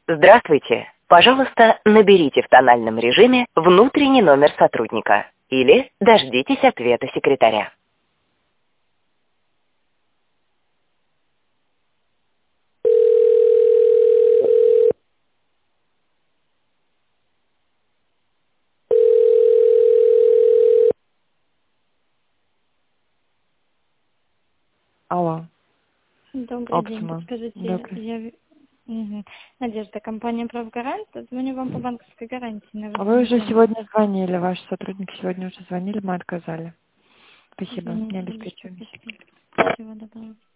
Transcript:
Здравствуйте. Пожалуйста, наберите в тональном режиме внутренний номер сотрудника или дождитесь ответа секретаря. Алло, Добрый день, Оптима. подскажите, Добрый. Надежда, компания «Правгарант». Звоню вам по банковской гарантии на А вы уже 8 сегодня звонили, ваши сотрудники сегодня уже звонили, мы отказали. Спасибо, не Извините, хорошо, обеспечиваемся. спасибо. Всего доброго.